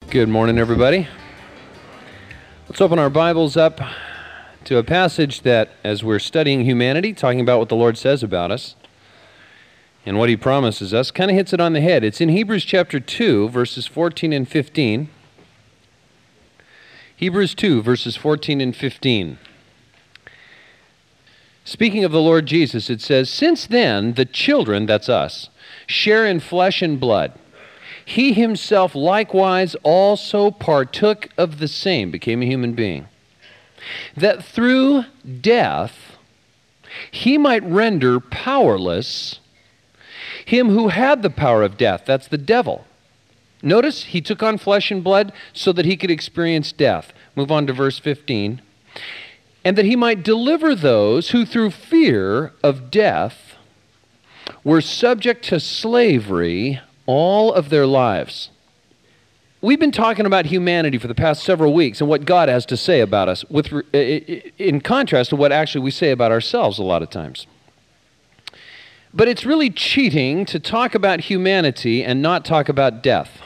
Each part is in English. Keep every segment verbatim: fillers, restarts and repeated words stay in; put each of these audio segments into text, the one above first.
Good morning, everybody. Let's open our Bibles up to a passage that, as we're studying humanity, talking about what the Lord says about us and what He promises us, kind of hits it on the head. It's in Hebrews chapter two, verses fourteen and fifteen. Hebrews two, verses fourteen and fifteen. Speaking of the Lord Jesus, it says, "Since then, the children," that's us, "share in flesh and blood. He himself likewise also partook of the same," became a human being, "that through death he might render powerless him who had the power of death," that's the devil. Notice, he took on flesh and blood so that he could experience death. Move on to verse fifteen. "And that he might deliver those who through fear of death were subject to slavery all of their lives." We've been talking about humanity for the past several weeks and what God has to say about us, with, in contrast to what actually we say about ourselves a lot of times. But it's really cheating to talk about humanity and not talk about death.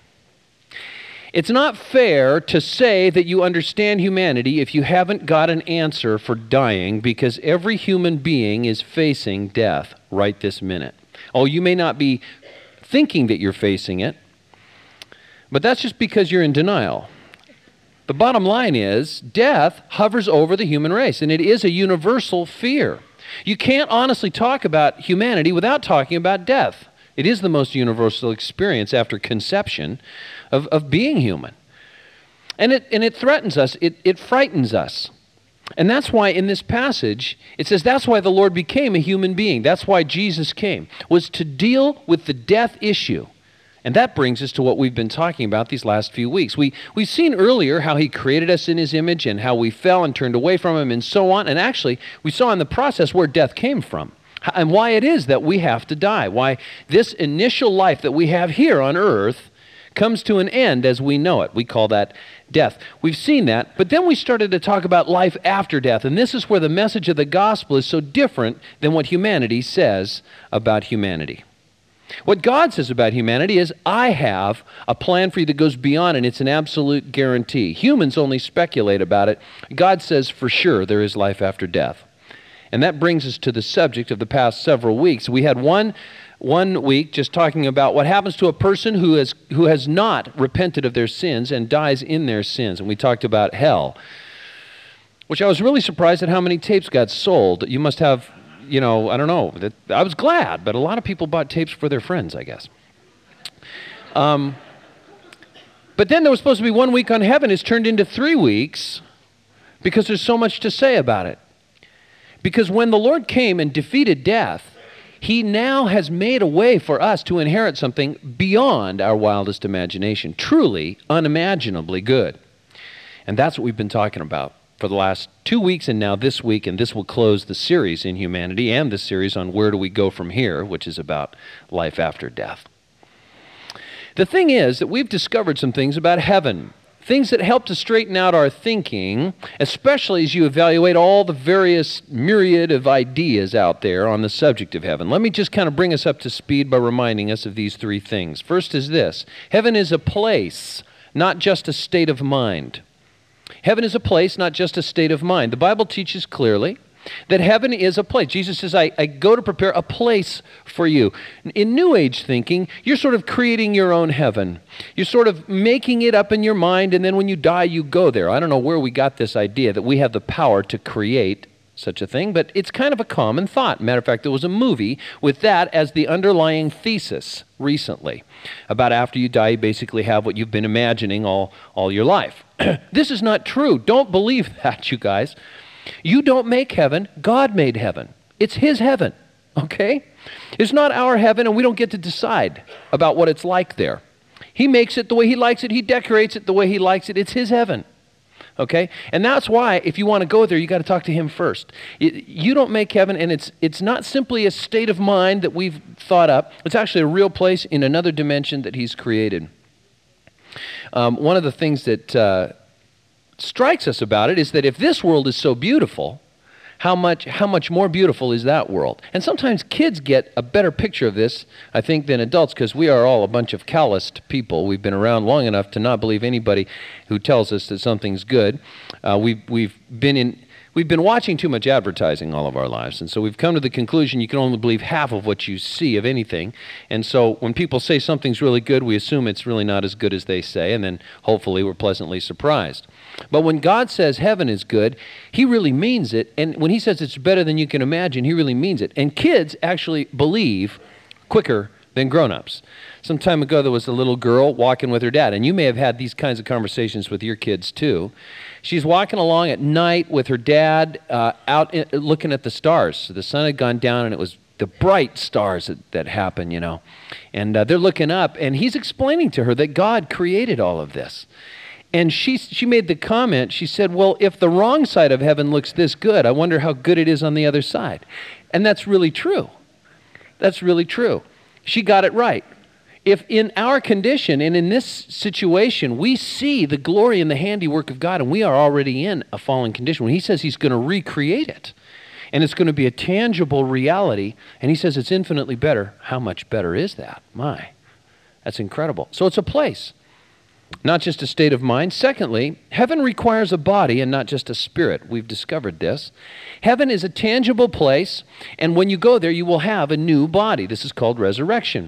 It's not fair to say that you understand humanity if you haven't got an answer for dying, because every human being is facing death right this minute. Oh, you may not be thinking that you're facing it, but that's just because you're in denial. The bottom line is, death hovers over the human race, and it is a universal fear. You can't honestly talk about humanity without talking about death. It is the most universal experience after conception of, of being human. And it, and it threatens us, it, it frightens us. And that's why in this passage, it says that's why the Lord became a human being. That's why Jesus came, was to deal with the death issue. And that brings us to what we've been talking about these last few weeks. We, we've seen earlier how He created us in His image and how we fell and turned away from Him and so on. And actually, we saw in the process where death came from and why it is that we have to die, why this initial life that we have here on earth comes to an end as we know it. We call that death. We've seen that, but then we started to talk about life after death, and this is where the message of the gospel is so different than what humanity says about humanity. What God says about humanity is, I have a plan for you that goes beyond, and it's an absolute guarantee. Humans only speculate about it. God says for sure there is life after death. And that brings us to the subject of the past several weeks. We had one One week just talking about what happens to a person who has who has not repented of their sins and dies in their sins. And we talked about hell, which I was really surprised at how many tapes got sold. You must have, you know, I don't know. That, I was glad, but a lot of people bought tapes for their friends, I guess. Um, but then there was supposed to be one week on heaven. It's turned into three weeks because there's so much to say about it. Because when the Lord came and defeated death, He now has made a way for us to inherit something beyond our wildest imagination, truly unimaginably good. And that's what we've been talking about for the last two weeks and now this week, and this will close the series in humanity and the series on where do we go from here, which is about life after death. The thing is that we've discovered some things about heaven, things that help to straighten out our thinking, especially as you evaluate all the various myriad of ideas out there on the subject of heaven. Let me just kind of bring us up to speed by reminding us of these three things. First is this: heaven is a place, not just a state of mind. Heaven is a place, not just a state of mind. The Bible teaches clearly that heaven is a place. Jesus says, I, I go to prepare a place for you. In New Age thinking, you're sort of creating your own heaven. You're sort of making it up in your mind, and then when you die, you go there. I don't know where we got this idea that we have the power to create such a thing, but it's kind of a common thought. Matter of fact, there was a movie with that as the underlying thesis recently, about after you die, you basically have what you've been imagining all, all your life. This is not true. Don't believe that, you guys. You don't make heaven. God made heaven. It's His heaven, okay? It's not our heaven, and we don't get to decide about what it's like there. He makes it the way He likes it. He decorates it the way He likes it. It's His heaven, okay? And that's why, if you want to go there, you got to talk to Him first. It, you don't make heaven, and it's it's not simply a state of mind that we've thought up. It's actually a real place in another dimension that He's created. Um, one of the things that Uh, strikes us about it is that if this world is so beautiful, how much how much more beautiful is that world? And sometimes kids get a better picture of this, I think, than adults, because we are all a bunch of calloused people. We've been around long enough to not believe anybody who tells us that something's good. Uh, we've we've been in we've been watching too much advertising all of our lives, and so we've come to the conclusion you can only believe half of what you see of anything. And so when people say something's really good, we assume it's really not as good as they say, and then hopefully we're pleasantly surprised. But when God says heaven is good, he really means it. And when he says it's better than you can imagine, he really means it. And kids actually believe quicker than grown-ups. Some time ago, there was a little girl walking with her dad, and you may have had these kinds of conversations with your kids too. She's walking along at night with her dad uh, out in, looking at the stars. The sun had gone down, and it was the bright stars that, that happen, you know. And uh, they're looking up, and he's explaining to her that God created all of this. And she she made the comment, she said, well, if the wrong side of heaven looks this good, I wonder how good it is on the other side. And that's really true. That's really true. She got it right. If in our condition and in this situation, we see the glory and the handiwork of God, and we are already in a fallen condition, when he says he's going to recreate it, and it's going to be a tangible reality, and he says it's infinitely better, how much better is that? My, that's incredible. So it's a place, not just a state of mind. Secondly, heaven requires a body and not just a spirit. We've discovered this. Heaven is a tangible place, and when you go there, you will have a new body. This is called resurrection.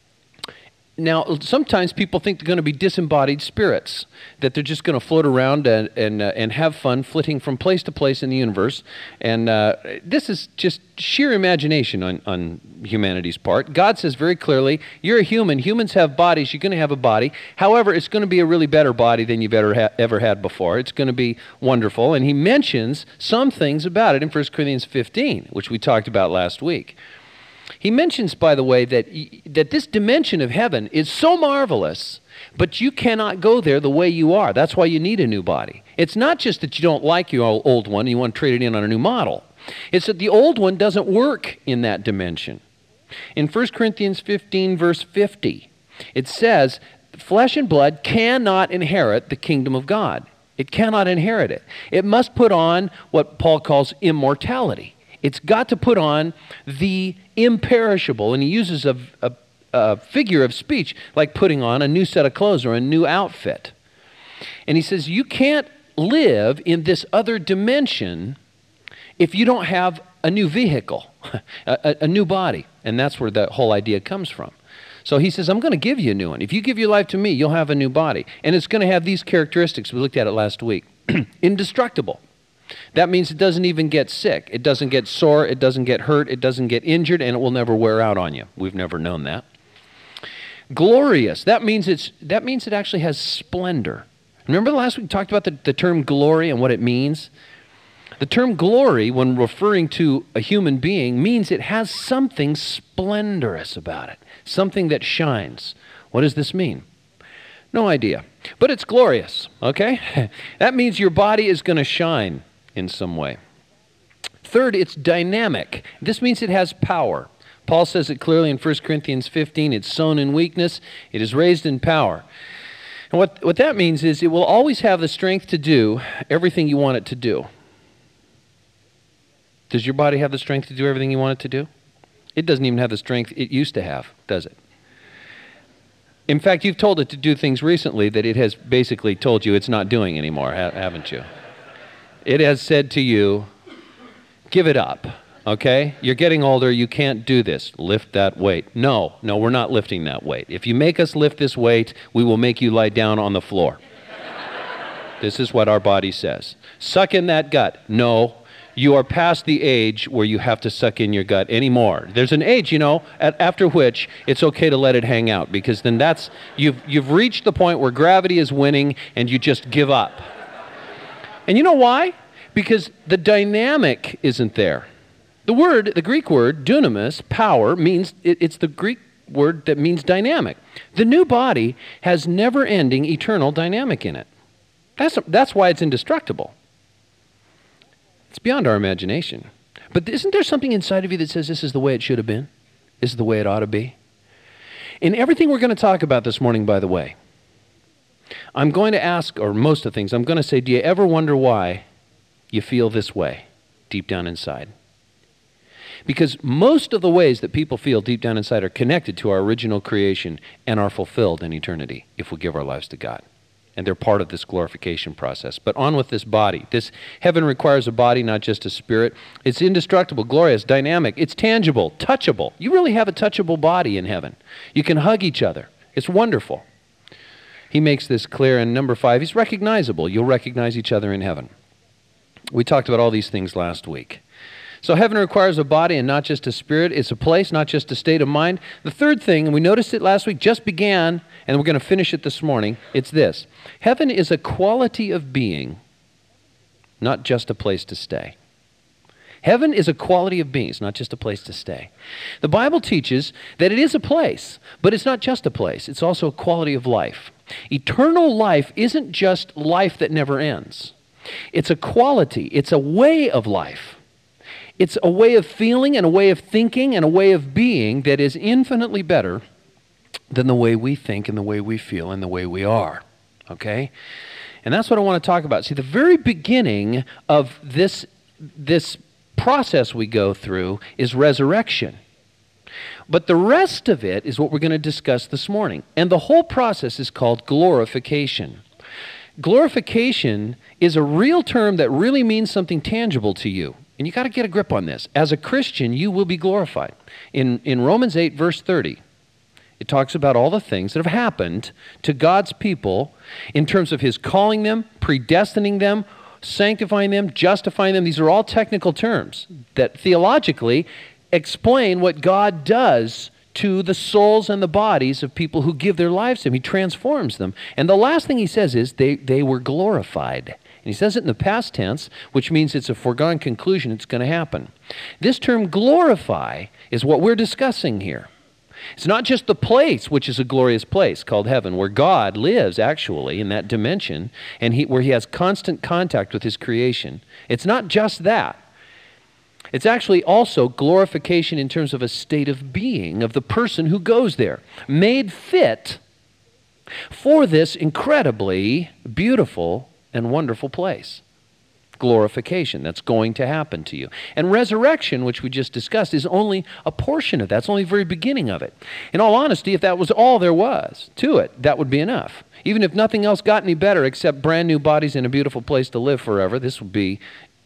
Now, sometimes people think they're going to be disembodied spirits, that they're just going to float around and and, uh, and have fun flitting from place to place in the universe. And uh, this is just sheer imagination on, on humanity's part. God says very clearly, you're a human. Humans have bodies. You're going to have a body. However, it's going to be a really better body than you've ever, ha- ever had before. It's going to be wonderful. And he mentions some things about it in First Corinthians fifteen, which we talked about last week. He mentions, by the way, that, that this dimension of heaven is so marvelous, but you cannot go there the way you are. That's why you need a new body. It's not just that you don't like your old one and you want to trade it in on a new model. It's that the old one doesn't work in that dimension. In First Corinthians fifteen, verse fifty, it says, flesh and blood cannot inherit the kingdom of God. It cannot inherit it. It must put on what Paul calls immortality. It's got to put on the imperishable, and he uses a, a, a figure of speech like putting on a new set of clothes or a new outfit. And he says you can't live in this other dimension if you don't have a new vehicle, a, a new body. And that's where the whole idea comes from. So he says, I'm going to give you a new one. If you give your life to me, you'll have a new body. And it's going to have these characteristics. We looked at it last week. Indestructible. That means it doesn't even get sick. It doesn't get sore. It doesn't get hurt. It doesn't get injured, and it will never wear out on you. We've never known that. Glorious. That means it's that means it actually has splendor. Remember last week we talked about the, the term glory and what it means? The term glory, when referring to a human being, means it has something splendorous about it, something that shines. What does this mean? No idea. But it's glorious, okay? That means your body is going to shine in some way. Third, it's dynamic. This means it has power. Paul says it clearly in First Corinthians fifteen, it's sown in weakness, it is raised in power. And what, what that means is it will always have the strength to do everything you want it to do. Does your body have the strength to do everything you want it to do? It doesn't even have the strength it used to have, does it? In fact, you've told it to do things recently that it has basically told you it's not doing anymore, haven't you? It has said to you, give it up, okay? You're getting older, you can't do this. Lift that weight. No, no, we're not lifting that weight. If you make us lift this weight, we will make you lie down on the floor. This is what our body says. Suck in that gut. No, you are past the age where you have to suck in your gut anymore. There's an age, you know, at, after which it's okay to let it hang out, because then that's, you've, you've reached the point where gravity is winning and you just give up. And you know why? Because the dynamic isn't there. The word, the Greek word, dunamis, power, means, it, it's the Greek word that means dynamic. The new body has never-ending eternal dynamic in it. That's, that's why it's indestructible. It's beyond our imagination. But isn't there something inside of you that says this is the way it should have been? This is the way it ought to be? In everything we're going to talk about this morning, by the way, I'm going to ask, or most of the things, I'm going to say, do you ever wonder why you feel this way? deep down inside. Because most of the ways that people feel deep down inside are connected to our original creation and are fulfilled in eternity if we give our lives to God. And they're part of this glorification process. But on with this body. This heaven requires a body, not just a spirit. It's indestructible, glorious, dynamic. It's tangible, touchable. You really have a touchable body in heaven. You can hug each other. It's wonderful. He makes this clear in number five. He's recognizable. You'll recognize each other in heaven. We talked about all these things last week. So heaven requires a body and not just a spirit. It's a place, not just a state of mind. The third thing, and we noticed it last week, just began, and we're going to finish it this morning. It's this. Heaven is a quality of being, not just a place to stay. Heaven is a quality of being, it's not just a place to stay. The Bible teaches that it is a place, but it's not just a place. It's also a quality of life. Eternal life isn't just life that never ends. It's a quality. It's a way of life. It's a way of feeling and a way of thinking and a way of being that is infinitely better than the way we think and the way we feel and the way we are. Okay? And that's what I want to talk about. See, the very beginning of this, this process we go through is resurrection. But the rest of it is what we're going to discuss this morning. And the whole process is called glorification. Glorification is a real term that really means something tangible to you. And you got to get a grip on this. As a Christian, you will be glorified. In, in Romans eight, verse thirty, it talks about all the things that have happened to God's people in terms of His calling them, predestining them, sanctifying them, justifying them. These are all technical terms that theologically explain what God does to the souls and the bodies of people who give their lives to Him. He transforms them. And the last thing He says is they, they were glorified. And He says it in the past tense, which means it's a foregone conclusion it's going to happen. This term glorify is what we're discussing here. It's not just the place, which is a glorious place called heaven, where God lives actually in that dimension, and he, where He has constant contact with His creation. It's not just that. It's actually also glorification in terms of a state of being of the person who goes there, made fit for this incredibly beautiful and wonderful place. Glorification, that's going to happen to you. And resurrection, which we just discussed, is only a portion of that. It's only the very beginning of it. In all honesty, if that was all there was to it, that would be enough. Even if nothing else got any better except brand new bodies in a beautiful place to live forever, this would be,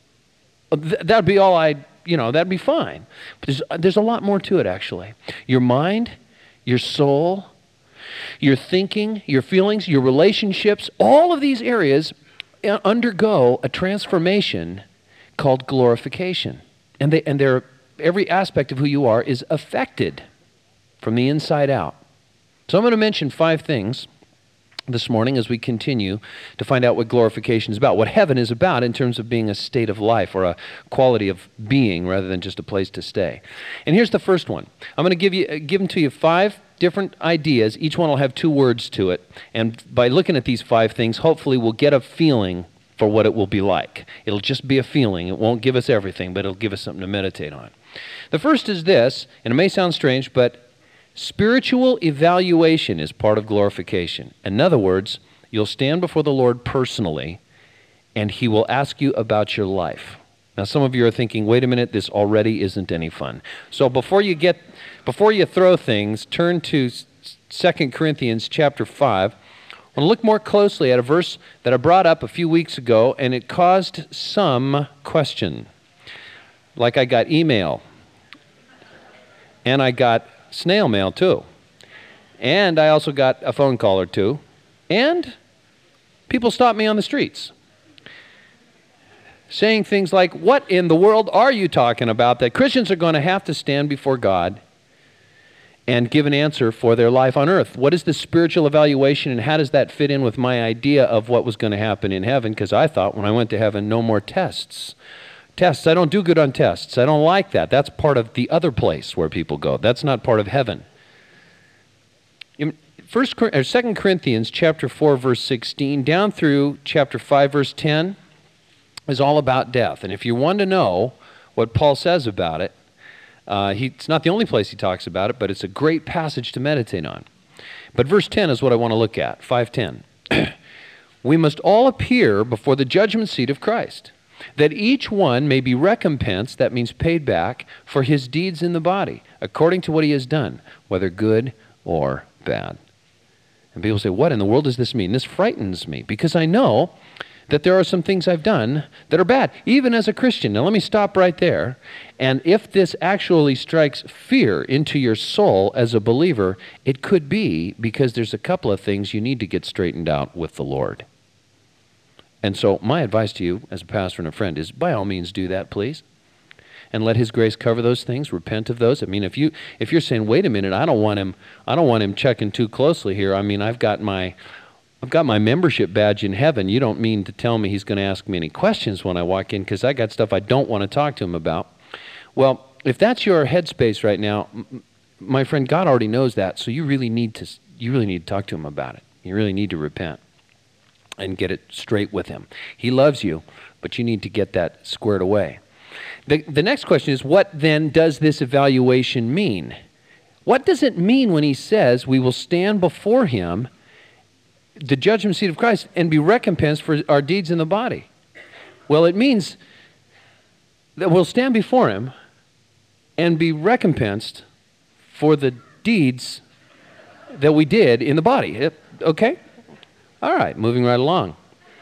that would be all I, you know, that'd be fine. But there's, there's a lot more to it, actually. Your mind, your soul, your thinking, your feelings, your relationships, all of these areas undergo a transformation called glorification. And they and they're, every aspect of who you are is affected from the inside out. So I'm going to mention five things this morning as we continue to find out what glorification is about, what heaven is about in terms of being a state of life or a quality of being rather than just a place to stay. And here's the first one. I'm going to give you give them to you five different ideas. Each one will have two words to it. And by looking at these five things, hopefully we'll get a feeling for what it will be like. It'll just be a feeling. It won't give us everything, but it'll give us something to meditate on. The first is this, and it may sound strange, but spiritual evaluation is part of glorification. In other words, you'll stand before the Lord personally, and He will ask you about your life. Now, some of you are thinking, wait a minute, this already isn't any fun. So before you get, before you throw things, turn to Second Corinthians chapter five. I want to look more closely at a verse that I brought up a few weeks ago, and it caused some question. Like I got email, and I got snail mail too, and I also got a phone call or two, and people stopped me on the streets saying things like, what in the world are you talking about, that Christians are going to have to stand before God and give an answer for their life on earth? What is the spiritual evaluation, and how does that fit in with my idea of what was going to happen in heaven? Because I thought when I went to heaven, no more tests. Tests, I don't do good on tests. I don't like that. That's part of the other place where people go. That's not part of heaven. In First or Second Corinthians chapter four, verse sixteen, down through chapter five, verse ten, is all about death. And if you want to know what Paul says about it, uh, he, it's not the only place he talks about it, but it's a great passage to meditate on. But verse ten is what I want to look at, five ten. We must all appear before the judgment seat of Christ, that each one may be recompensed, that means paid back, for his deeds in the body, according to what he has done, whether good or bad. And people say, what in the world does this mean? This frightens me, because I know that there are some things I've done that are bad, even as a Christian. Now let me stop right there. And if this actually strikes fear into your soul as a believer, it could be because there's a couple of things you need to get straightened out with the Lord. And so my advice to you as a pastor and a friend is, by all means, do that, please. And let his grace cover those things. Repent of those. I mean, if you if you're saying, wait a minute, I don't want him, I don't want him checking too closely here. I mean, I've got my I've got my membership badge in heaven. You don't mean to tell me he's going to ask me any questions when I walk in, because I got stuff I don't want to talk to him about. Well, if that's your headspace right now, m- my friend, God already knows that, so you really need to you really need to talk to him about it. You really need to repent and get it straight with him. He loves you, but you need to get that squared away. The, the next question is, what then does this evaluation mean? What does it mean when he says we will stand before him, the judgment seat of Christ, and be recompensed for our deeds in the body? Well, it means that we'll stand before him and be recompensed for the deeds that we did in the body. Okay? All right, moving right along.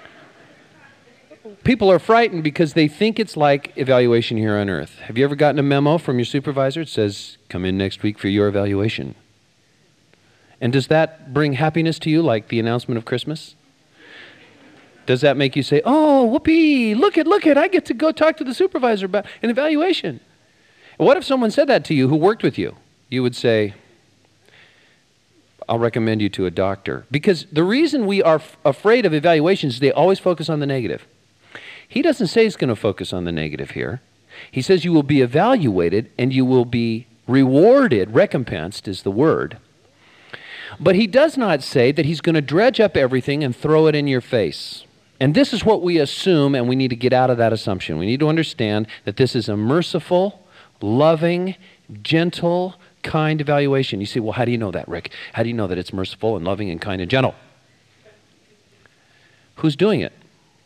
People are frightened because they think it's like evaluation here on earth. Have you ever gotten a memo from your supervisor? It says, come in next week for your evaluation. And does that bring happiness to you like the announcement of Christmas? Does that make you say, oh, whoopee, look it, look it, I get to go talk to the supervisor about an evaluation? And what if someone said that to you who worked with you? You would say, I'll recommend you to a doctor. Because the reason we are f- afraid of evaluations is they always focus on the negative. He doesn't say he's going to focus on the negative here. He says you will be evaluated and you will be rewarded, recompensed is the word. But he does not say that he's going to dredge up everything and throw it in your face. And this is what we assume, and we need to get out of that assumption. We need to understand that this is a merciful, loving, gentle, kind evaluation. You say, well, how do you know that, Rick? How do you know that it's merciful and loving and kind and gentle? Who's doing it?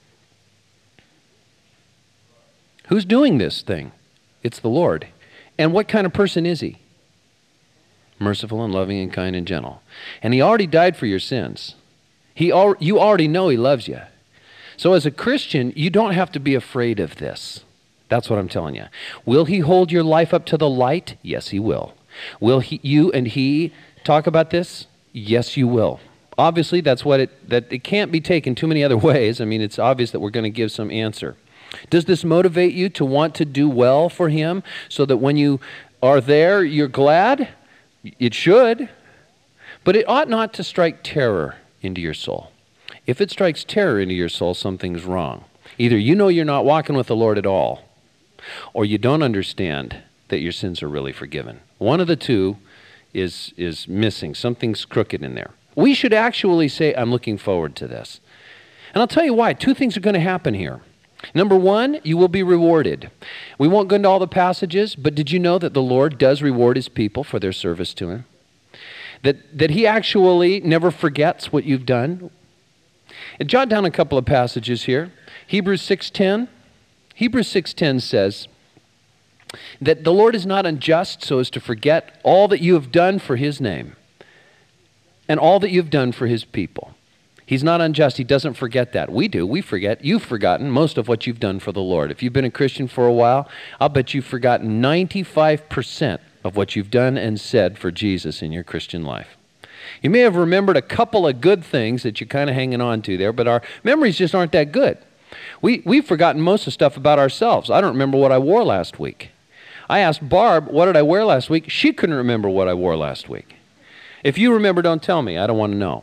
Who's doing this thing? It's the Lord. And what kind of person is he? Merciful and loving and kind and gentle. And he already died for your sins. He al- you already know he loves you. So as a Christian, you don't have to be afraid of this. That's what I'm telling you. Will he hold your life up to the light? Yes, he will. Will he, you and he talk about this? Yes, you will. Obviously, that's what it, that it can't be taken too many other ways. I mean, it's obvious that we're going to give some answer. Does this motivate you to want to do well for him so that when you are there, you're glad? It should. But it ought not to strike terror into your soul. If it strikes terror into your soul, something's wrong. Either you know you're not walking with the Lord at all, or you don't understand that your sins are really forgiven. One of the two is, is missing. Something's crooked in there. We should actually say, I'm looking forward to this. And I'll tell you why. Two things are going to happen here. Number one, you will be rewarded. We won't go into all the passages, but did you know that the Lord does reward his people for their service to him? That, that he actually never forgets what you've done? And jot down a couple of passages here. Hebrews six ten. Hebrews six ten says that the Lord is not unjust so as to forget all that you have done for his name and all that you've done for his people. He's not unjust. He doesn't forget that. We do. We forget. You've forgotten most of what you've done for the Lord. If you've been a Christian for a while, I'll bet you've forgotten ninety-five percent of what you've done and said for Jesus in your Christian life. You may have remembered a couple of good things that you're kind of hanging on to there, but our memories just aren't that good. We, we've forgotten most of the stuff about ourselves. I don't remember what I wore last week. I asked Barb, what did I wear last week? She couldn't remember what I wore last week. If you remember, don't tell me. I don't want to know.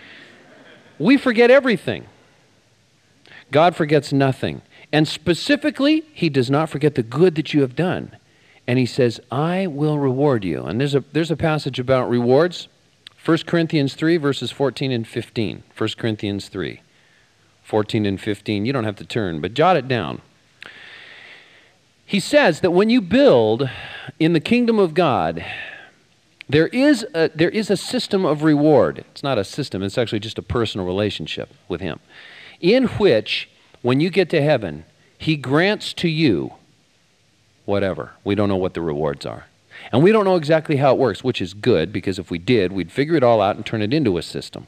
We forget everything. God forgets nothing. And specifically, he does not forget the good that you have done. And he says, I will reward you. And there's a, there's a passage about rewards. First Corinthians three, verses fourteen and fifteen. First Corinthians three, fourteen and fifteen. You don't have to turn, but jot it down. He says that when you build in the kingdom of God, There is, a, there is a system of reward. It's not a system, it's actually just a personal relationship with him, in which, when you get to heaven, he grants to you whatever. We don't know what the rewards are. And we don't know exactly how it works, which is good, because if we did, we'd figure it all out and turn it into a system.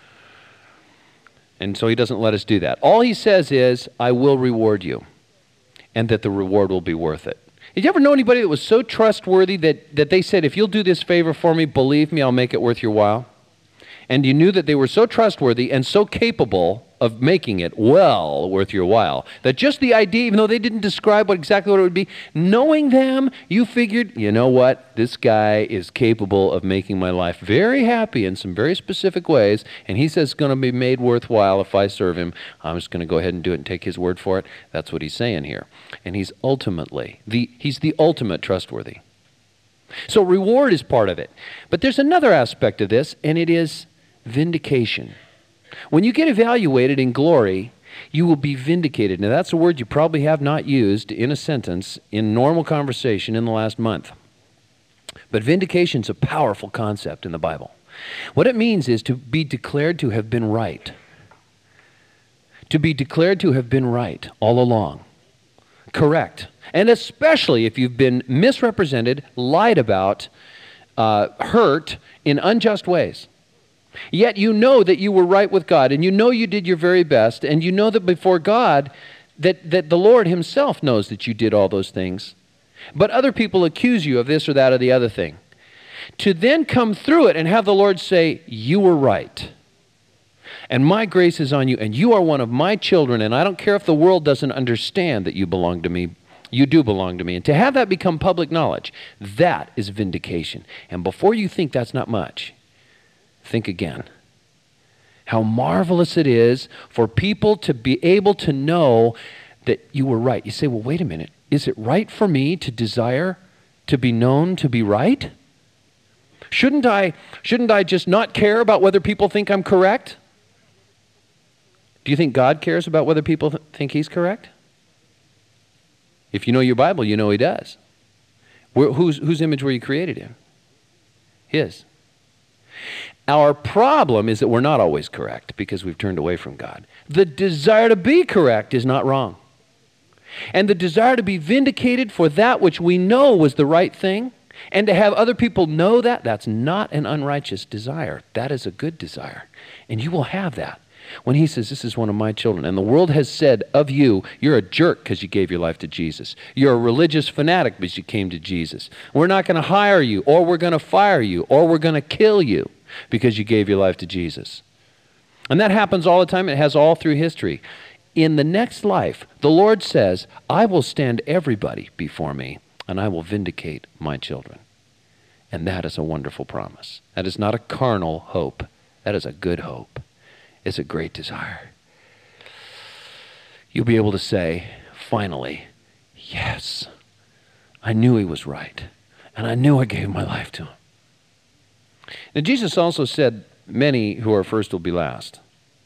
And so he doesn't let us do that. All he says is, I will reward you, and that the reward will be worth it. Did you ever know anybody that was so trustworthy that, that they said, if you'll do this favor for me, believe me, I'll make it worth your while? And you knew that they were so trustworthy and so capable of making it well worth your while, that just the idea, even though they didn't describe what exactly what it would be, knowing them, you figured, you know what, this guy is capable of making my life very happy in some very specific ways, and he says it's going to be made worthwhile if I serve him. I'm just going to go ahead and do it and take his word for it. That's what he's saying here. And he's ultimately, the he's the ultimate trustworthy. So reward is part of it. But there's another aspect of this, and it is vindication. When you get evaluated in glory, you will be vindicated. Now, that's a word you probably have not used in a sentence in normal conversation in the last month. But vindication is a powerful concept in the Bible. What it means is to be declared to have been right. To be declared to have been right all along. Correct. And especially if you've been misrepresented, lied about, uh, hurt in unjust ways. Yet you know that you were right with God, and you know you did your very best, and you know that before God, that, that the Lord himself knows that you did all those things. But other people accuse you of this or that or the other thing. To then come through it and have the Lord say, you were right, and my grace is on you, and you are one of my children, and I don't care if the world doesn't understand that you belong to me. You do belong to me. And to have that become public knowledge, that is vindication. And before you think that's not much, think again. How marvelous it is for people to be able to know that you were right. You say, well, wait a minute. Is it right for me to desire to be known to be right? Shouldn't I, shouldn't I just not care about whether people think I'm correct? Do you think God cares about whether people th- think he's correct? If you know your Bible, you know he does. Where, whose, whose image were you created in? His. Our problem is that we're not always correct because we've turned away from God. The desire to be correct is not wrong. And the desire to be vindicated for that which we know was the right thing, and to have other people know that, that's not an unrighteous desire. That is a good desire. And you will have that. When he says, this is one of my children, and the world has said of you, you're a jerk because you gave your life to Jesus. You're a religious fanatic because you came to Jesus. We're not going to hire you, or we're going to fire you, or we're going to kill you because you gave your life to Jesus. And that happens all the time. It has all through history. In the next life, the Lord says, I will stand everybody before me, and I will vindicate my children. And that is a wonderful promise. That is not a carnal hope. That is a good hope. It's a great desire. You'll be able to say, finally, yes, I knew he was right, and I knew I gave my life to him. Now, Jesus also said, many who are first will be last,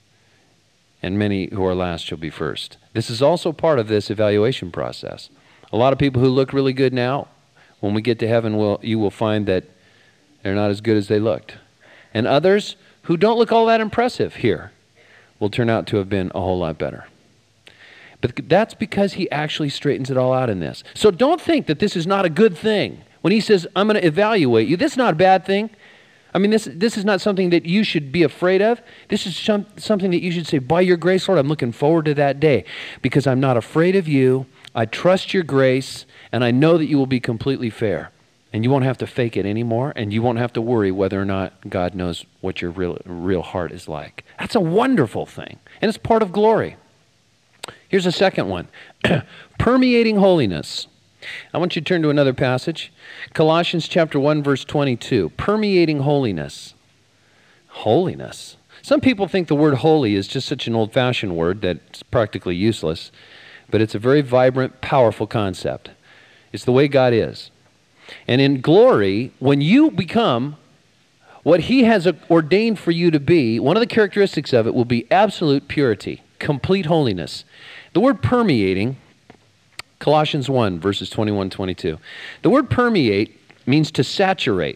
and many who are last shall be first. This is also part of this evaluation process. A lot of people who look really good now, when we get to heaven, will you will find that they're not as good as they looked. And others who don't look all that impressive here will turn out to have been a whole lot better. But that's because he actually straightens it all out in this. So don't think that this is not a good thing. When he says, I'm going to evaluate you, this is not a bad thing. I mean, this this is not something that you should be afraid of. This is some, something that you should say, by your grace, Lord, I'm looking forward to that day because I'm not afraid of you. I trust your grace, and I know that you will be completely fair. And you won't have to fake it anymore, and you won't have to worry whether or not God knows what your real, real heart is like. That's a wonderful thing, and it's part of glory. Here's a second one. Permeating holiness. I want you to turn to another passage. Colossians chapter one, verse twenty-two. Permeating holiness. Holiness. Some people think the word holy is just such an old-fashioned word that it's practically useless, but it's a very vibrant, powerful concept. It's the way God is. And in glory, when you become what he has ordained for you to be, one of the characteristics of it will be absolute purity, complete holiness. The word permeating, Colossians one, verses twenty-one, twenty-two. The word permeate means to saturate,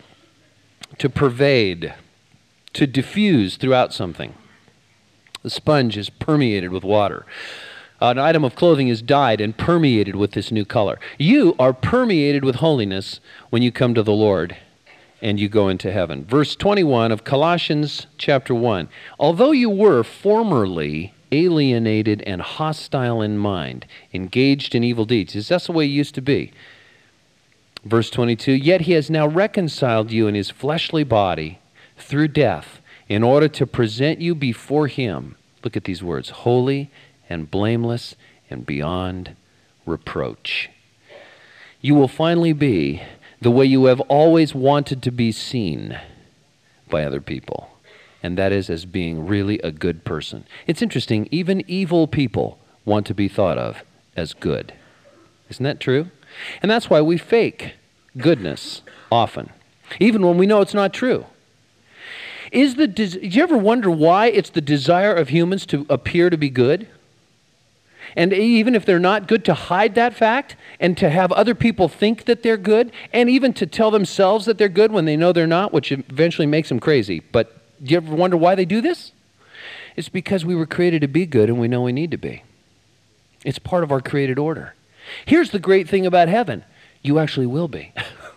to pervade, to diffuse throughout something. The sponge is permeated with water. An item of clothing is dyed and permeated with this new color. You are permeated with holiness when you come to the Lord and you go into heaven. Verse twenty-one of Colossians chapter one. Although you were formerly alienated and hostile in mind, engaged in evil deeds. Is that the way it used to be? Verse twenty-two, yet he has now reconciled you in his fleshly body through death in order to present you before him. Look at these words, holy and blameless and beyond reproach. You will finally be the way you have always wanted to be seen by other people, and that is as being really a good person. It's interesting, even evil people want to be thought of as good. Isn't that true? And that's why we fake goodness often, even when we know it's not true. Is the des- Did you ever wonder why it's the desire of humans to appear to be good? And even if they're not good, to hide that fact and to have other people think that they're good, and even to tell themselves that they're good when they know they're not, which eventually makes them crazy. But do you ever wonder why they do this? It's because we were created to be good and we know we need to be. It's part of our created order. Here's the great thing about heaven. You actually will be.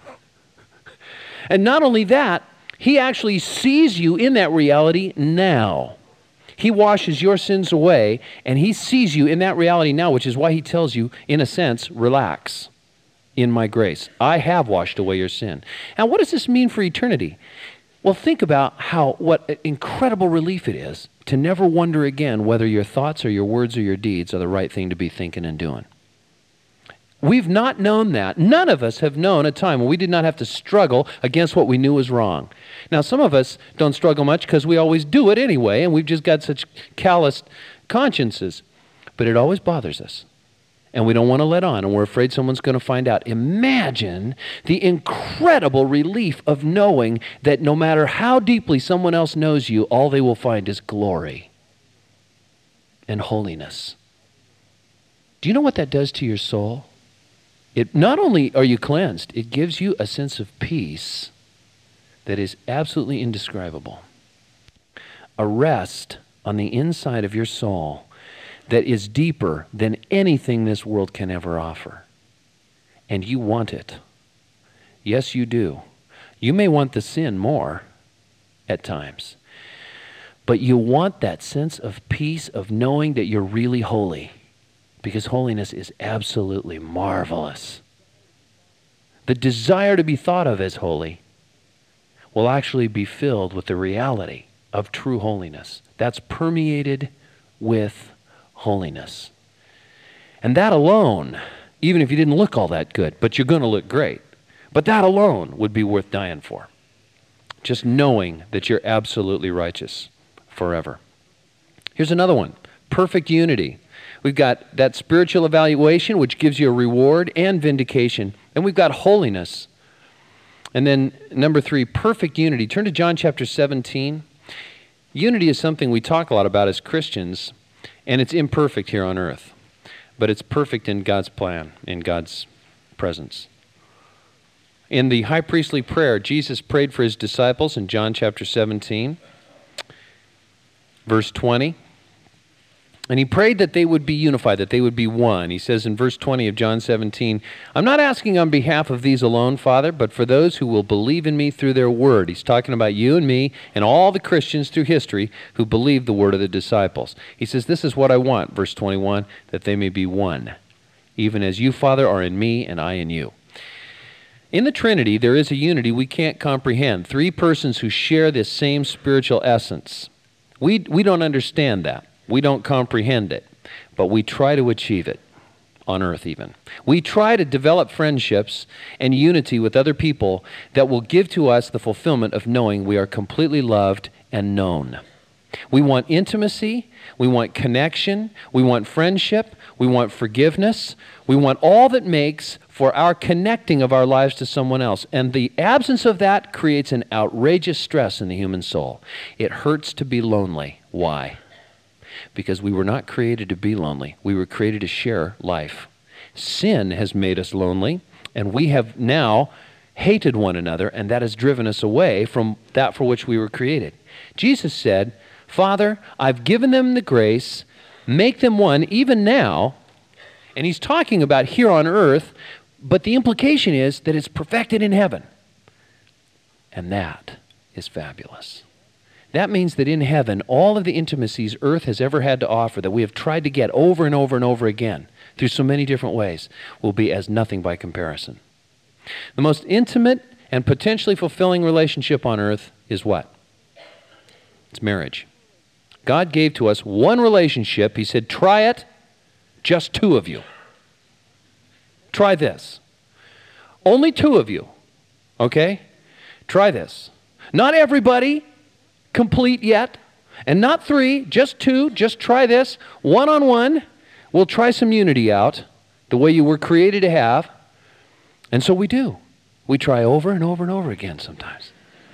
And not only that, he actually sees you in that reality now. He washes your sins away, and he sees you in that reality now, which is why he tells you, in a sense, relax in my grace. I have washed away your sin. Now, what does this mean for eternity? Well, think about how, what incredible relief it is to never wonder again whether your thoughts or your words or your deeds are the right thing to be thinking and doing. We've not known that. None of us have known a time when we did not have to struggle against what we knew was wrong. Now, some of us don't struggle much because we always do it anyway, and we've just got such calloused consciences. But it always bothers us, and we don't want to let on, and we're afraid someone's going to find out. Imagine the incredible relief of knowing that no matter how deeply someone else knows you, all they will find is glory and holiness. Do you know what that does to your soul? It, not only are you cleansed, it gives you a sense of peace that is absolutely indescribable. A rest on the inside of your soul that is deeper than anything this world can ever offer. And you want it. Yes, you do. You may want the sin more at times, but you want that sense of peace of knowing that you're really holy. Because holiness is absolutely marvelous. The desire to be thought of as holy will actually be filled with the reality of true holiness. That's permeated with holiness. And that alone, even if you didn't look all that good, but you're going to look great, but that alone would be worth dying for. Just knowing that you're absolutely righteous forever. Here's another one. Perfect unity. We've got that spiritual evaluation, which gives you a reward and vindication. And we've got holiness. And then number three, perfect unity. Turn to John chapter seventeen. Unity is something we talk a lot about as Christians, and it's imperfect here on earth. But it's perfect in God's plan, in God's presence. In the high priestly prayer, Jesus prayed for his disciples in John chapter seventeen, verse twenty. And he prayed that they would be unified, that they would be one. He says in verse twenty of John seventeen, I'm not asking on behalf of these alone, Father, but for those who will believe in me through their word. He's talking about you and me and all the Christians through history who believed the word of the disciples. He says, this is what I want, verse twenty-one, that they may be one, even as you, Father, are in me and I in you. In the Trinity, there is a unity we can't comprehend. Three persons who share this same spiritual essence. We, we don't understand that. We don't comprehend it, but we try to achieve it on earth even. We try to develop friendships and unity with other people that will give to us the fulfillment of knowing we are completely loved and known. We want intimacy, we want connection, we want friendship, we want forgiveness, we want all that makes for our connecting of our lives to someone else. And the absence of that creates an outrageous stress in the human soul. It hurts to be lonely. Why? Because we were not created to be lonely. We were created to share life. Sin has made us lonely, and we have now hated one another, and that has driven us away from that for which we were created. Jesus said, Father, I've given them the grace make them one even now. And he's talking about here on earth, but the implication is that it's perfected in heaven. And that is fabulous. That means that in heaven, all of the intimacies earth has ever had to offer, that we have tried to get over and over and over again through so many different ways, will be as nothing by comparison. The most intimate and potentially fulfilling relationship on earth is what? It's marriage. God gave to us one relationship. He said, try it, just two of you. Try this. Only two of you, okay? Try this. Not everybody complete yet, and not three, just two. Just try this. One-on-one, we'll try some unity out, the way you were created to have. And so we do. We try over and over and over again sometimes.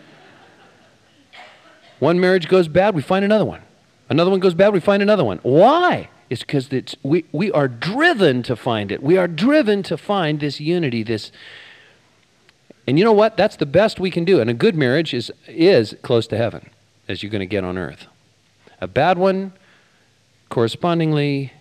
One marriage goes bad, we find another one. Another one goes bad, we find another one. Why? It's because it's, we, we are driven to find it. We are driven to find this unity, this... And you know what? That's the best we can do. And a good marriage is, is close to heaven, as you're going to get on earth. A bad one, correspondingly...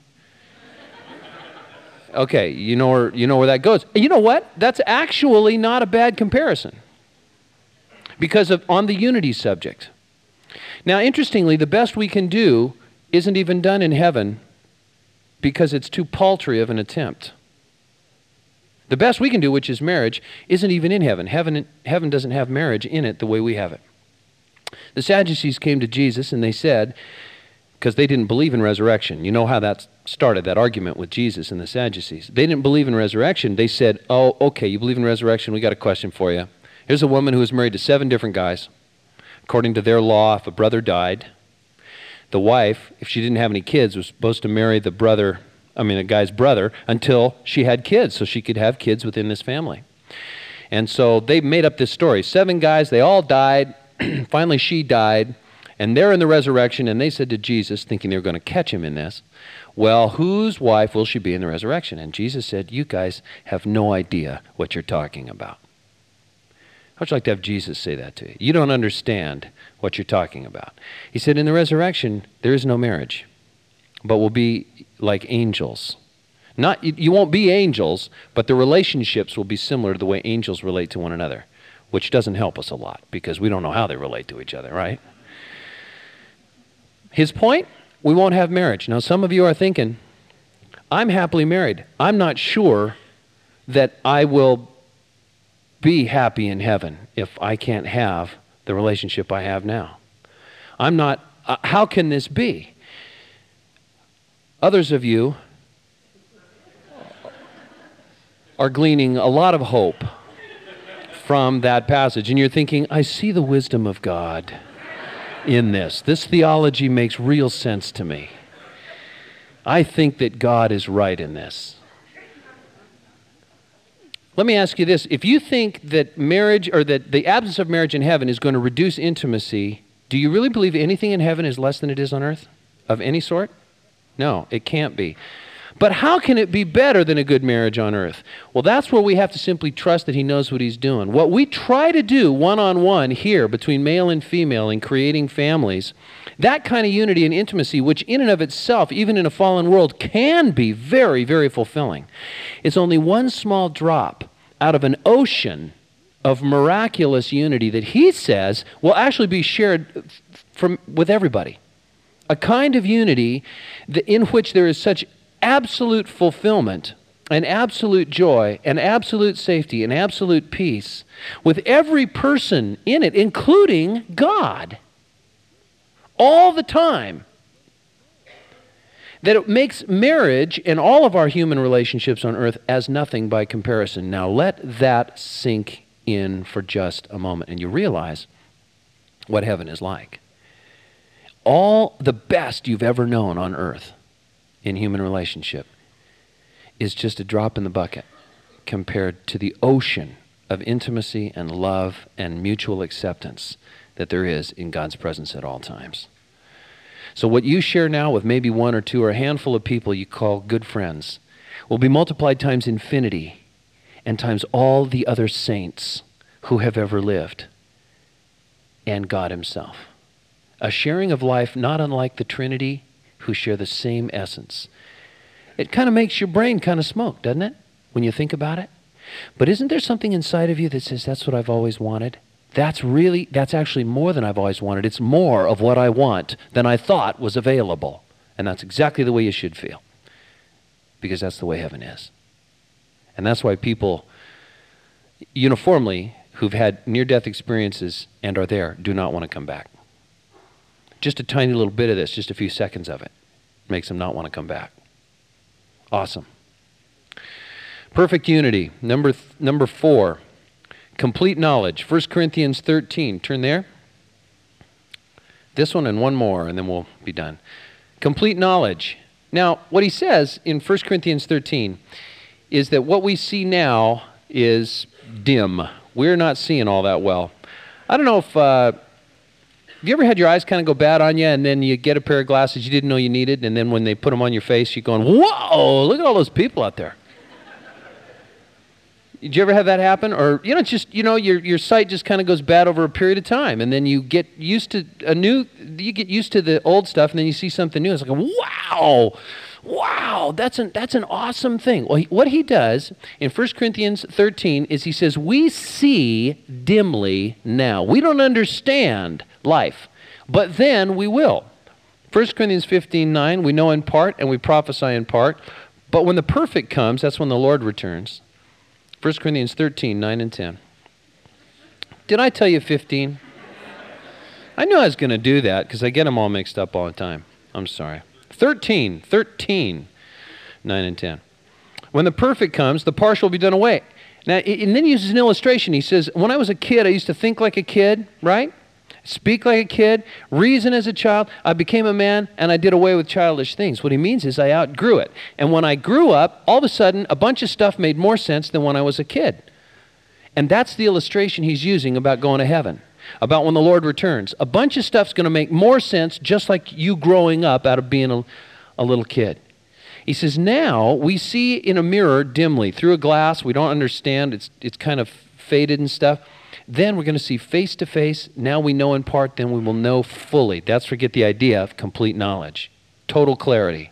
Okay, you know where, you know where that goes. You know what? That's actually not a bad comparison. Because of on the unity subject. Now, interestingly, the best we can do isn't even done in heaven because it's too paltry of an attempt. The best we can do, which is marriage, isn't even in heaven. Heaven, heaven doesn't have marriage in it the way we have it. The Sadducees came to Jesus and they said, because they didn't believe in resurrection. You know how that started, that argument with Jesus and the Sadducees. They didn't believe in resurrection. They said, oh, okay, you believe in resurrection, we got a question for you. Here's a woman who was married to seven different guys. According to their law, if a brother died, the wife, if she didn't have any kids, was supposed to marry the brother, I mean, a guy's brother, until she had kids, so she could have kids within this family. And so they made up this story. Seven guys, they all died. Finally, she died. And they're in the resurrection, and they said to Jesus, thinking they were going to catch him in this, well, whose wife will she be in the resurrection? And Jesus said, you guys have no idea what you're talking about. How'd you like to have Jesus say that to you? You don't understand what you're talking about. He said, in the resurrection, there is no marriage, but we'll be like angels. Not, you won't be angels, but the relationships will be similar to the way angels relate to one another, which doesn't help us a lot, because we don't know how they relate to each other, right? His point, we won't have marriage. Now, some of you are thinking, I'm happily married. I'm not sure that I will be happy in heaven if I can't have the relationship I have now. I'm not, uh, how can this be? Others of you are gleaning a lot of hope from that passage, and you're thinking, I see the wisdom of God in this. This theology makes real sense to me. I think that God is right in this. Let me ask you this. If you think that marriage, or that the absence of marriage in heaven is going to reduce intimacy, do you really believe anything in heaven is less than it is on earth? Of any sort? No, it can't be. But how can it be better than a good marriage on earth? Well, that's where we have to simply trust that he knows what he's doing. What we try to do one-on-one here between male and female in creating families, that kind of unity and intimacy, which in and of itself, even in a fallen world, can be very, very fulfilling. It's only one small drop out of an ocean of miraculous unity that he says will actually be shared from, with everybody. A kind of unity that, in which there is such absolute fulfillment and absolute joy and absolute safety and absolute peace with every person in it, including God, all the time, that it makes marriage and all of our human relationships on earth as nothing by comparison. Now let that sink in for just a moment, and you realize what heaven is like. All the best you've ever known on earth in human relationship is just a drop in the bucket compared to the ocean of intimacy and love and mutual acceptance that there is in God's presence at all times. So what you share now with maybe one or two or a handful of people you call good friends will be multiplied times infinity and times all the other saints who have ever lived and God himself. A sharing of life not unlike the Trinity who share the same essence. It kind of makes your brain kind of smoke, doesn't it, when you think about it? But isn't there something inside of you that says, that's what I've always wanted? That's really, that's actually more than I've always wanted. It's more of what I want than I thought was available. And that's exactly the way you should feel. Because that's the way heaven is. And that's why people uniformly who've had near-death experiences and are there do not want to come back. Just a tiny little bit of this, just a few seconds of it, makes them not want to come back. Awesome. Perfect unity. Number, th- number four, complete knowledge. First Corinthians thirteen. Turn there. This one and one more, and then we'll be done. Complete knowledge. Now, what he says in First Corinthians thirteen is that what we see now is dim. We're not seeing all that well. I don't know if... Uh, Have you ever had your eyes kind of go bad on you, and then you get a pair of glasses you didn't know you needed, and then when they put them on your face, you're going, whoa, look at all those people out there. Did you ever have that happen? Or, you know, it's just, you know, your your sight just kind of goes bad over a period of time, and then you get used to a new, you get used to the old stuff, and then you see something new. It's like, wow, wow, that's an, that's an awesome thing. Well, he, what he does in First Corinthians thirteen is he says, we see dimly now. We don't understand life, but then we will. First Corinthians fifteen nine, we know in part and we prophesy in part, but when the perfect comes, that's when the Lord returns. First Corinthians thirteen nine and ten. Did I tell you fifteen? I knew I was going to do that because I get them all mixed up all the time. I'm sorry. thirteen, thirteen, nine and ten. When the perfect comes, the partial will be done away. Now, and then he uses an illustration. He says, when I was a kid, I used to think like a kid, right? Speak like a kid, reason as a child. I became a man, and I did away with childish things. What he means is I outgrew it. And when I grew up, all of a sudden, a bunch of stuff made more sense than when I was a kid. And that's the illustration he's using about going to heaven, about when the Lord returns. A bunch of stuff's going to make more sense just like you growing up out of being a, a little kid. He says, now we see in a mirror dimly, through a glass. We don't understand. It's, it's kind of faded and stuff. Then we're going to see face to face. Now we know in part, then we will know fully. That's where we get the idea of complete knowledge. Total clarity.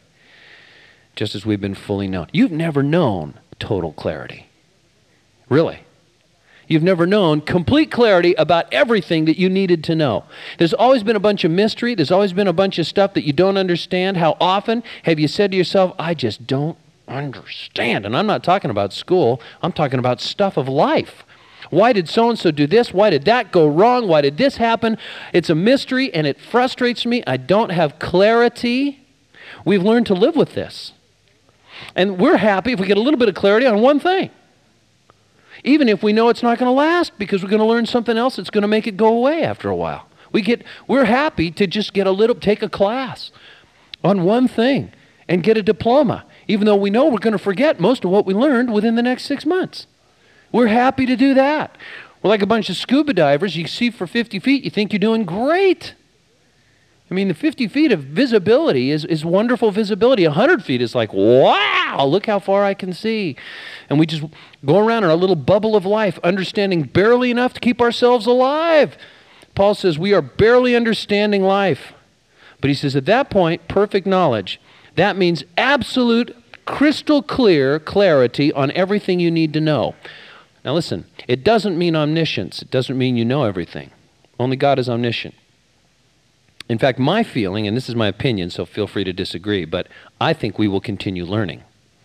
Just as we've been fully known. You've never known total clarity. Really. You've never known complete clarity about everything that you needed to know. There's always been a bunch of mystery. There's always been a bunch of stuff that you don't understand. How often have you said to yourself, I just don't understand? And I'm not talking about school. I'm talking about stuff of life. Why did so-and-so do this? Why did that go wrong? Why did this happen? It's a mystery, and it frustrates me. I don't have clarity. We've learned to live with this. And we're happy if we get a little bit of clarity on one thing. Even if we know it's not going to last, because we're going to learn something else that's going to make it go away after a while. We get, we're happy to just get a little, take a class on one thing and get a diploma, even though we know we're going to forget most of what we learned within the next six months. We're happy to do that. We're like a bunch of scuba divers. You see for fifty feet, you think you're doing great. I mean, the fifty feet of visibility is, is wonderful visibility. one hundred feet is like, wow, look how far I can see. And we just go around in our little bubble of life, understanding barely enough to keep ourselves alive. Paul says we are barely understanding life. But he says at that point, perfect knowledge. That means absolute, crystal clear clarity on everything you need to know. Now listen, it doesn't mean omniscience. It doesn't mean you know everything. Only God is omniscient. In fact, my feeling, and this is my opinion, so feel free to disagree, but I think we will continue learning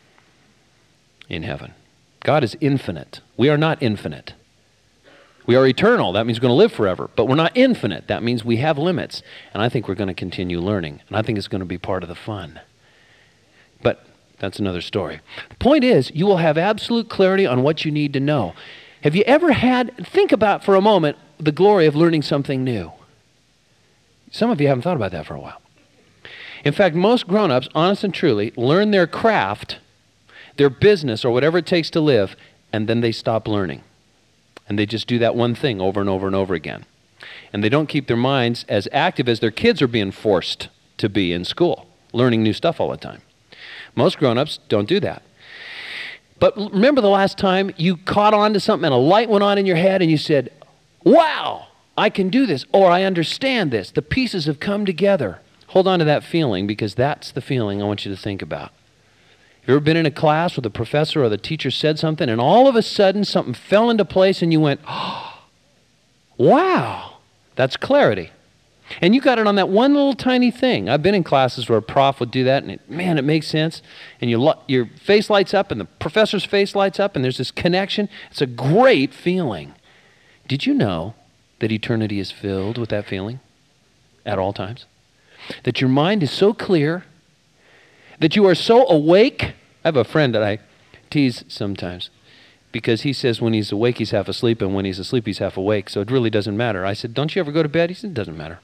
in heaven. God is infinite. We are not infinite. We are eternal. That means we're going to live forever. But we're not infinite. That means we have limits. And I think we're going to continue learning. And I think it's going to be part of the fun. But that's another story. The point is, you will have absolute clarity on what you need to know. Have you ever had, think about for a moment, the glory of learning something new. Some of you haven't thought about that for a while. In fact, most grown-ups, honest and truly, learn their craft, their business, or whatever it takes to live, and then they stop learning. And they just do that one thing over and over and over again. And they don't keep their minds as active as their kids are being forced to be in school, learning new stuff all the time. Most grown-ups don't do that. But remember the last time you caught on to something and a light went on in your head and you said, wow, I can do this, or I understand this. The pieces have come together. hold on to that feeling, because that's the feeling I want you to think about. Have you ever been in a class where the professor or the teacher said something, and all of a sudden something fell into place and you went, oh, wow, that's clarity. And you got it on that one little tiny thing. I've been in classes where a prof would do that, and it, man, it makes sense. And you, your face lights up, and the professor's face lights up, and there's this connection. It's a great feeling. Did you know that eternity is filled with that feeling at all times? That your mind is so clear, that you are so awake. I have a friend that I tease sometimes, because he says when he's awake, he's half asleep, and when he's asleep, he's half awake, so it really doesn't matter. I said, don't you ever go to bed? He said, it doesn't matter.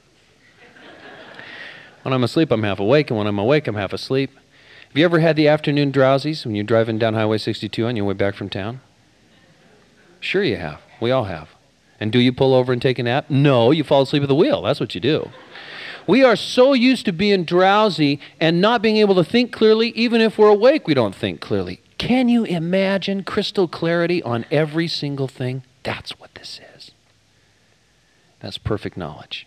When I'm asleep, I'm half awake, and when I'm awake, I'm half asleep. Have you ever had the afternoon drowsies when you're driving down Highway sixty-two on your way back from town? Sure you have. We all have. And do you pull over and take a nap? No, you fall asleep at the wheel. That's what you do. We are so used to being drowsy and not being able to think clearly. Even if we're awake, we don't think clearly. Can you imagine crystal clarity on every single thing? That's what this is. That's perfect knowledge.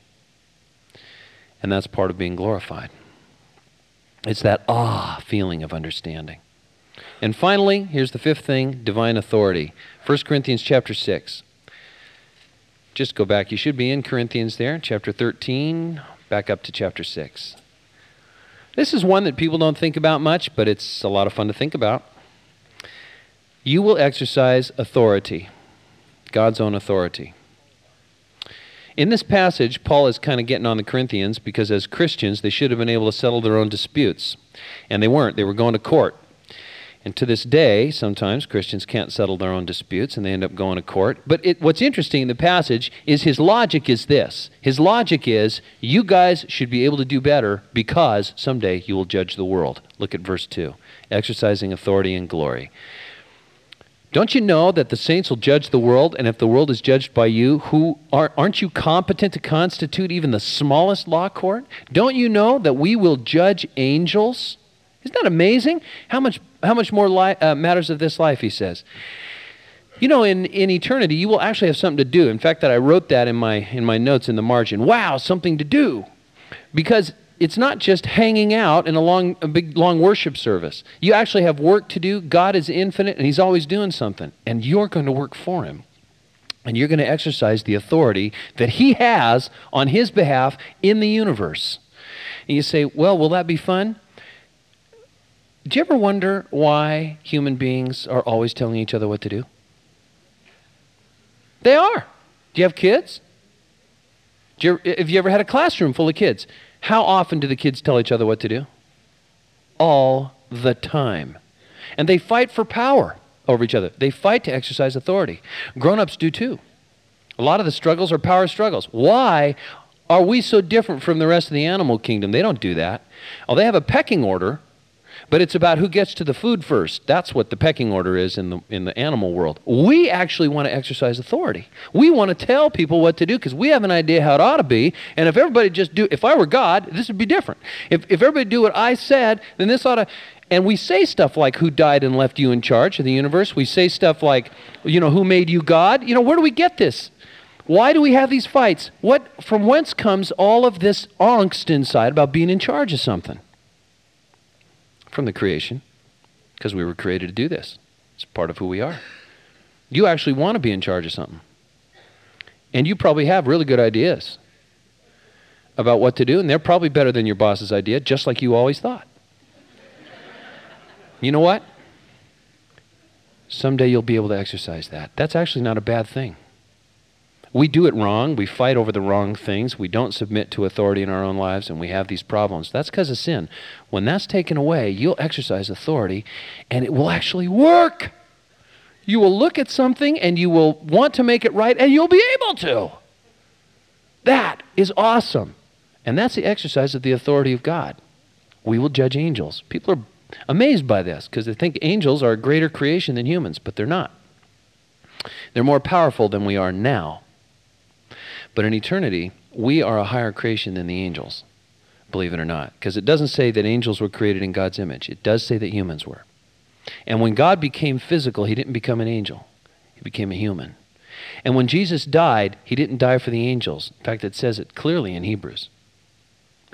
And that's part of being glorified. It's that ah feeling of understanding. And finally, here's the fifth thing, divine authority. First Corinthians chapter six. Just go back. You should be in Corinthians there, chapter thirteen, back up to chapter six. This is one that people don't think about much, but it's a lot of fun to think about. You will exercise authority, God's own authority. In this passage, Paul is kind of getting on the Corinthians because as Christians, they should have been able to settle their own disputes. And they weren't. They were going to court. And to this day, sometimes Christians can't settle their own disputes and they end up going to court. But it, what's interesting in the passage is his logic is this. His logic is, you guys should be able to do better because someday you will judge the world. Look at verse two. Exercising authority and glory. Don't you know that the saints will judge the world, and if the world is judged by you, who are, aren't you competent to constitute even the smallest law court? Don't you know that we will judge angels? Isn't that amazing? How much how much more li- uh, matters of this life, he says. You know, in, in eternity, you will actually have something to do. In fact, that I wrote that in my in my notes in the margin. Wow, something to do. Because it's not just hanging out in a long, a big, long worship service. You actually have work to do. God is infinite, and he's always doing something. And you're going to work for him. And you're going to exercise the authority that he has on his behalf in the universe. And you say, well, will that be fun? Do you ever wonder why human beings are always telling each other what to do? They are. Do you have kids? Do you, have you ever had a classroom full of kids? How often do the kids tell each other what to do? All the time. And they fight for power over each other. They fight to exercise authority. Grown-ups do too. A lot of the struggles are power struggles. Why are we so different from the rest of the animal kingdom? They don't do that. Oh, they have a pecking order, but it's about who gets to the food first. That's what the pecking order is in the in the animal world. We actually want to exercise authority. We want to tell people what to do because we have an idea how it ought to be. And if everybody just do, if I were God, this would be different. If if everybody do what I said, then this ought to. And we say stuff like, who died and left you in charge of the universe? We say stuff like, you know, who made you God? You know, where do we get this? Why do we have these fights? What, from whence comes all of this angst inside about being in charge of something? From the creation, because we were created to do this. It's part of who we are. You actually want to be in charge of something. And you probably have really good ideas about what to do, and they're probably better than your boss's idea, just like you always thought. You know what? Someday you'll be able to exercise that. That's actually not a bad thing. We do it wrong. We fight over the wrong things. We don't submit to authority in our own lives, and we have these problems. That's because of sin. When that's taken away, you'll exercise authority, and it will actually work. You will look at something, and you will want to make it right, and you'll be able to. That is awesome. And that's the exercise of the authority of God. We will judge angels. People are amazed by this because they think angels are a greater creation than humans, but they're not. They're more powerful than we are now. But in eternity, we are a higher creation than the angels, believe it or not. Because it doesn't say that angels were created in God's image. It does say that humans were. And when God became physical, he didn't become an angel. He became a human. And when Jesus died, he didn't die for the angels. In fact, it says it clearly in Hebrews.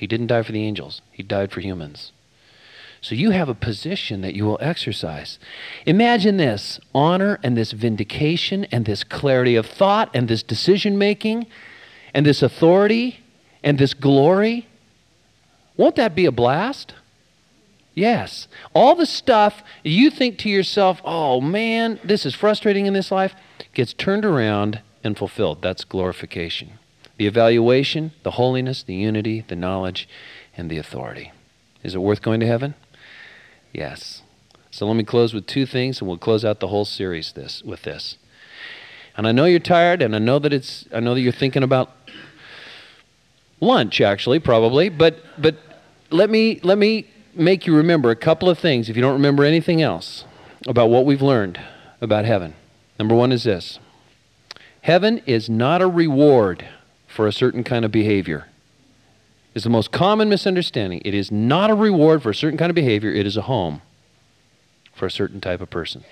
He didn't die for the angels. He died for humans. So you have a position that you will exercise. Imagine this honor and this vindication and this clarity of thought and this decision-making and this authority and this glory. Won't that be a blast? Yes. All the stuff you think to yourself, oh man, this is frustrating in this life, gets turned around and fulfilled. That's glorification. The evaluation, the holiness, the unity, the knowledge, and the authority. Is it worth going to heaven? Yes. So let me close with two things, and we'll close out the whole series this with this. And I know you're tired, and I know that it's I know that you're thinking about lunch, actually, probably, but but let me let me make you remember a couple of things, if you don't remember anything else, about what we've learned about heaven. Number one is this. Heaven is not a reward for a certain kind of behavior. It's the most common misunderstanding. It is not a reward for a certain kind of behavior. It is a home for a certain type of person.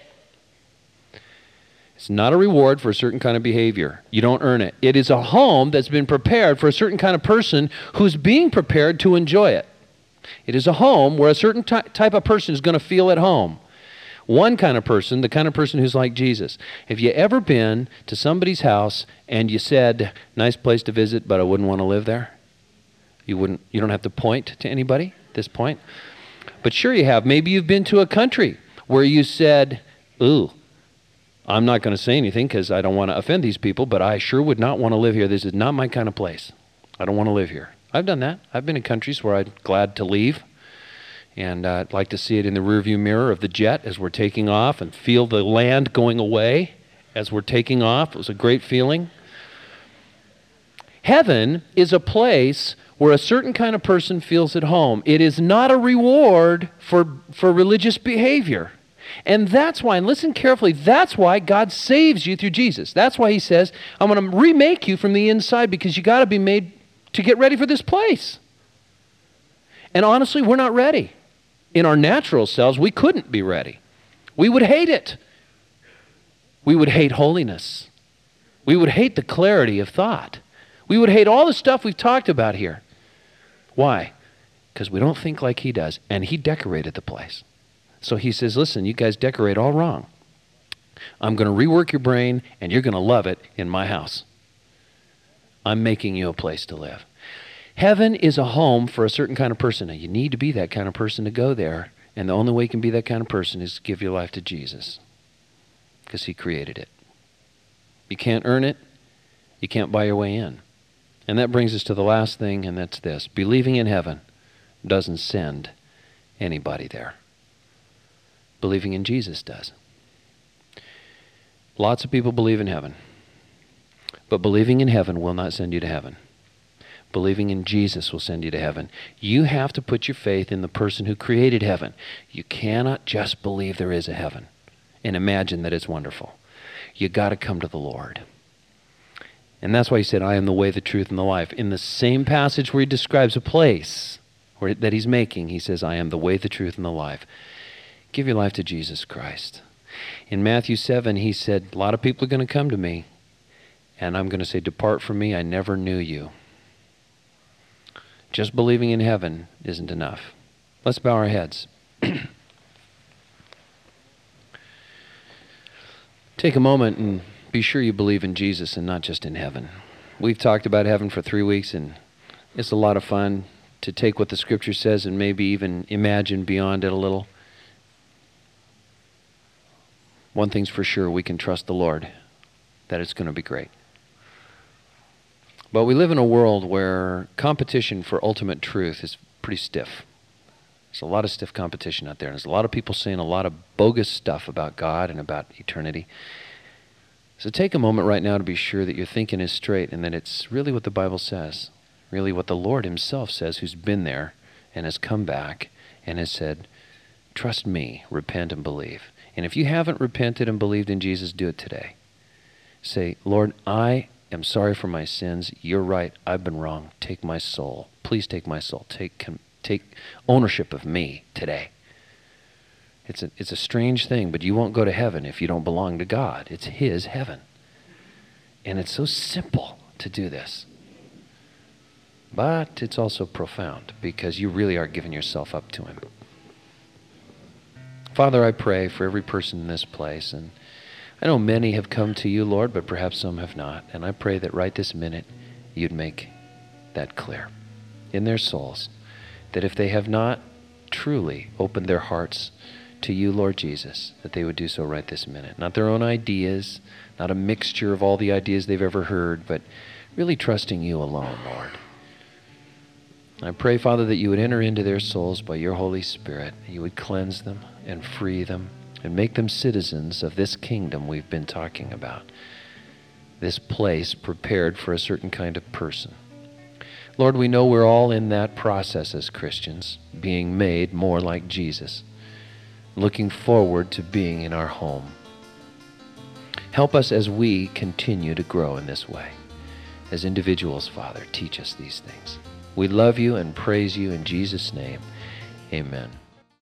It's not a reward for a certain kind of behavior. You don't earn it. It is a home that's been prepared for a certain kind of person who's being prepared to enjoy it. It is a home where a certain ty- type of person is going to feel at home. One kind of person, the kind of person who's like Jesus. Have you ever been to somebody's house and you said, nice place to visit, but I wouldn't want to live there? You wouldn't. You don't have to point to anybody at this point. But sure you have. Maybe you've been to a country where you said, ooh, I'm not going to say anything because I don't want to offend these people, but I sure would not want to live here. This is not my kind of place. I don't want to live here. I've done that. I've been in countries where I'm glad to leave. And uh, I'd like to see it in the rearview mirror of the jet as we're taking off and feel the land going away as we're taking off. It was a great feeling. Heaven is a place where a certain kind of person feels at home. It is not a reward for, for religious behavior. And that's why, and listen carefully, that's why God saves you through Jesus. That's why he says, I'm going to remake you from the inside because you got to be made to get ready for this place. And honestly, we're not ready. In our natural selves, we couldn't be ready. We would hate it. We would hate holiness. We would hate the clarity of thought. We would hate all the stuff we've talked about here. Why? Because we don't think like he does, and he decorated the place. So he says, listen, you guys decorate all wrong. I'm going to rework your brain, and you're going to love it in my house. I'm making you a place to live. Heaven is a home for a certain kind of person. Now, you need to be that kind of person to go there, and the only way you can be that kind of person is to give your life to Jesus, because he created it. You can't earn it. You can't buy your way in. And that brings us to the last thing, and that's this. Believing in heaven doesn't send anybody there. Believing in Jesus does. Lots of people believe in heaven, but believing in heaven will not send you to heaven. Believing in Jesus will send you to heaven. You have to put your faith in the person who created heaven. You cannot just believe there is a heaven and imagine that it's wonderful. You got to come to the Lord. And that's why he said, I am the way, the truth, and the life. In the same passage where he describes a place where, that he's making, he says, I am the way, the truth, and the life. Give your life to Jesus Christ. In Matthew seven, he said, a lot of people are going to come to me, and I'm going to say, depart from me, I never knew you. Just believing in heaven isn't enough. Let's bow our heads. Take a moment and be sure you believe in Jesus and not just in heaven. We've talked about heaven for three weeks, and it's a lot of fun to take what the Scripture says and maybe even imagine beyond it a little. One thing's for sure, we can trust the Lord that it's going to be great. But we live in a world where competition for ultimate truth is pretty stiff. There's a lot of stiff competition out there. And there's a lot of people saying a lot of bogus stuff about God and about eternity. So take a moment right now to be sure that your thinking is straight and that it's really what the Bible says, really what the Lord himself says, who's been there and has come back and has said, trust me, repent and believe. And if you haven't repented and believed in Jesus, do it today. Say, Lord, I am sorry for my sins. You're right. I've been wrong. Take my soul. Please take my soul. Take take ownership of me today. It's a, it's a strange thing, but you won't go to heaven if you don't belong to God. It's his heaven. And it's so simple to do this. But it's also profound because you really are giving yourself up to him. Father, I pray for every person in this place, and I know many have come to you, Lord, but perhaps some have not. And I pray that right this minute you'd make that clear in their souls, that if they have not truly opened their hearts to you, Lord Jesus, that they would do so right this minute. Not their own ideas, not a mixture of all the ideas they've ever heard, but really trusting you alone, Lord. I pray, Father, that you would enter into their souls by your Holy Spirit. You would cleanse them and free them and make them citizens of this kingdom we've been talking about, this place prepared for a certain kind of person. Lord, we know we're all in that process as Christians, being made more like Jesus, looking forward to being in our home. Help us as we continue to grow in this way. As individuals, Father, teach us these things. We love you and praise you in Jesus' name. Amen.